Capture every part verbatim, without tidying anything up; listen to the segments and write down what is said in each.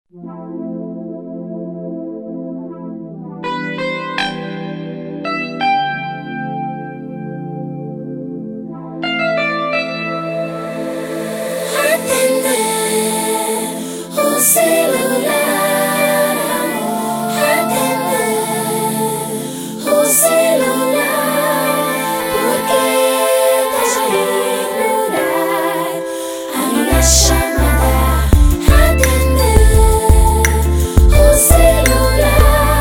O celular, atende o celular, porque estás a ignorar a minha chamada. Atende o celular.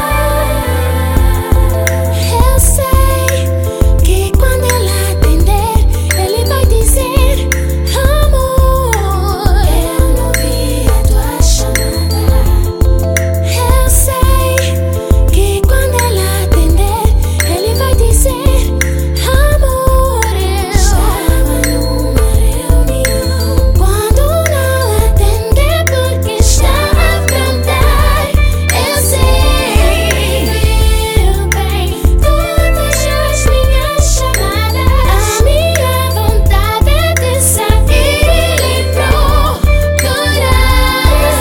Eu sei que quando ela atender, ele vai dizer: amor, eu não vi a tua chamada. Eu sei que quando ela atender, ele vai dizer: amor, eu estava numa reunião. Quando não atender, porque está a cantar. Eu sei, meu bem, todas as minhas chamadas. A minha vontade é de sair e procurar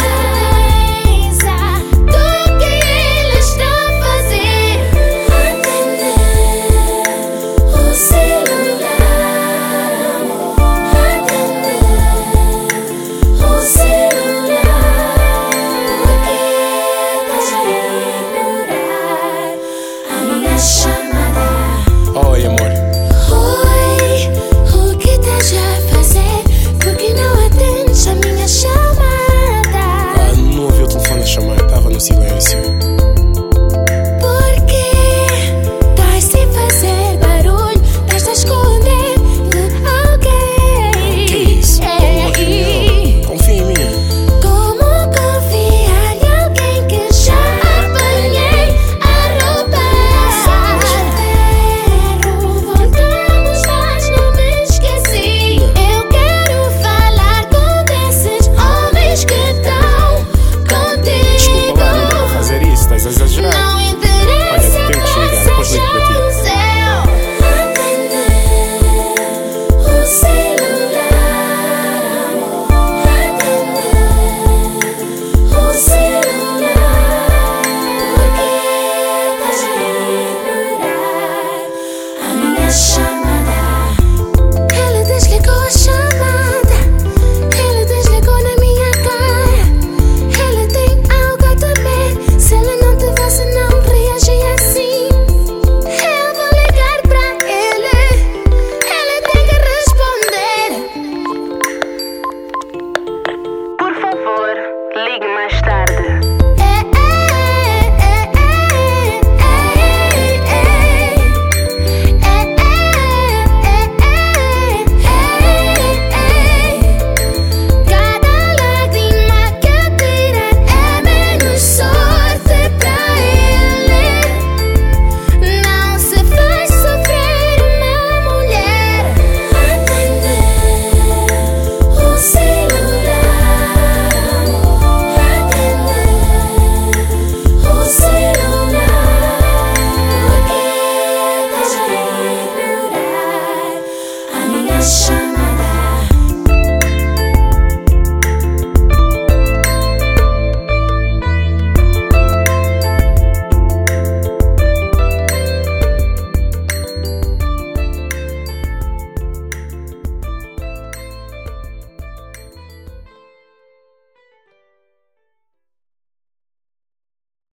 do que ele está a fazer. Atende o celular, atende o celular, porque estás a ignorar a minha chamada. Oi, amor. Oi, o que estás a fazer? Porque não atendes a minha chamada? Ah, não ouvi o telefone a chamar, estava no silêncio. Porque estás sem fazer barulho, estás a esconder de alguém. Que isso? Toma aqui, Ei, confia em mim. como confiar em alguém que já apanhei a roubar? Espero, voltamos, mas não me esqueci. Eu quero falar com esses homens que estão Desculpa lá, não contigo. vou fazer isso, estás a exagerar. Não interessa. Olha, tenho que desligar, depois ligo para ti. o céu. Atende o celular, atende o celular, porque estás a ignorar a minha chamada. Ele desligou a chamada, ele desligou na minha cara. Ele tem algo a temer. Se ele não te vê, se não reagir assim, eu vou ligar pra ele. Ele tem que responder. Por favor, ligue mais tarde.